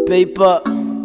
Paper,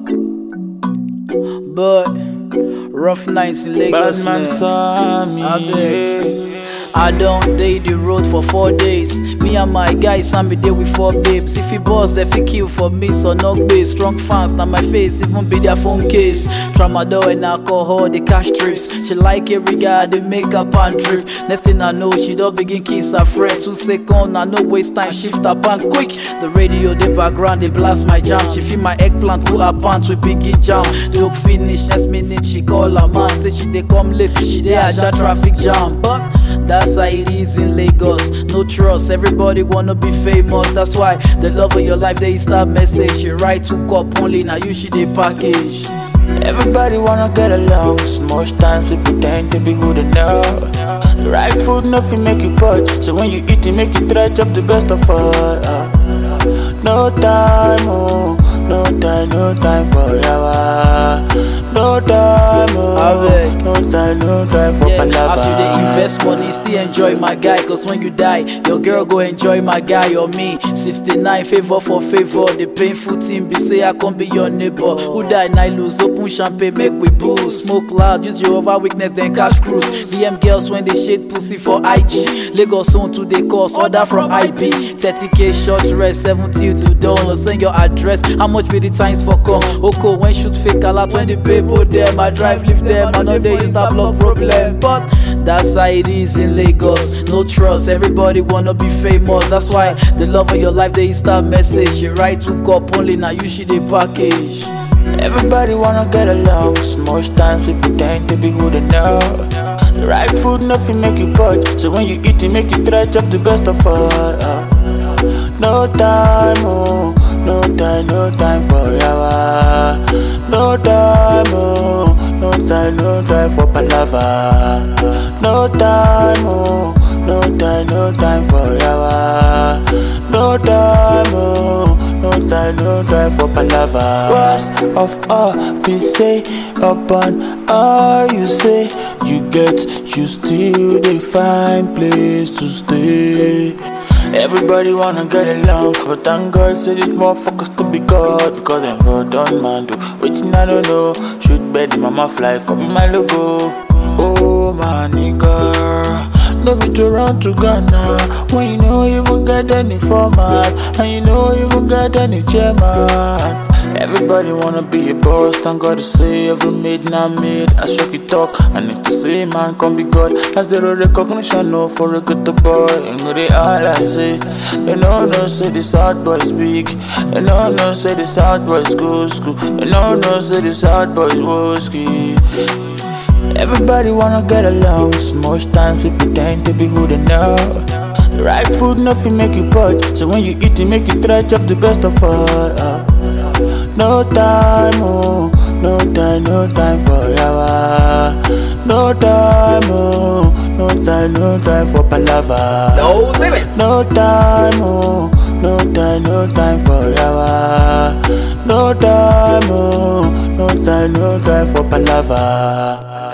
but rough nights in Lagos, Bad man saw me. I beg. I don't date the road for 4 days. Me and my guys, I'm there with 4 babes. If he boss, they fi kill for me, so no base. Strong fans, now my face, even be their phone case. Tramadol and alcohol, the cash trips. She like every guy, they make up and trip. Next thing I know, she don't begin kiss her friend. 2 seconds, I no waste time, shift her pants quick. The radio, the background, they blast my jam. She feel my eggplant, pull her pants with biggie jam. Joke finish, next minute, she call her man. Say she they come late, she they at traffic jam. But that's how it is in Lagos. No trust, everybody wanna be famous. That's why the love of your life, they start message. She write 2 cup only, now you should they package. Everybody wanna get along. Most times we pretend to be who they know. The right food nothing make you purge. So when you eat it, make you try up the best of all. No time, oh, no time for yawa. No time, oh, no time for palava. As you dey invest money, still enjoy my guy. Cause when you die, your girl go enjoy my guy or me. 69 favor for favor. The painful thing be say I can't be your neighbor. Who die night lose, open champagne, make we booze. Smoke loud, use your over weakness, then cash cruise. DM girls when they shade pussy for IG. Lagos on to the course, order from IP. 30k short rest, 70 to dawn. Send your address, how much be the times for come? Oko when shoot fake a lot when the people them. I drive lift them, I know they is a block problem. But that's how it is in Lagos. No trust, everybody wanna be famous. That's why the love of your life, they start message. She write 2 cup only, now you should they package. Everybody wanna get along. Most times we pretend to be who they know. The right food nothing make you purge. So when you eat it, make you try up the best of all. No time, oh, no time for yawa. No time, oh, no time for palava. No time, oh, no time for yawa. No time, oh, no time for palava. Worst of all, we say upon all you say. You get, you still they find place to stay. Everybody wanna get along, but thank God say these motherfuckers to be God. Because them for done man do, which I don't know. Should bet the mama fly for be my logo. Oh my nigga, no be to run to Ghana when you know you even get any format, and you know you even get any chairman. Everybody wanna be a boss, thank God to say every made now made. I shock you talk, and if to say man can be God, that's the real recognition, no for a good boy. And know they all I say, they no say the South boys speak, they no say the South boys go school, they no say the South boys woski. Everybody wanna get along, most times we pretend to be who they know. The right food nothing make you purge, so when you eat it, make you try up the best of all. No time, oh, no time for yawa. No time, oh, no time for palava. No limits. No time, oh, no time for yawa. No time, oh, no time for palava.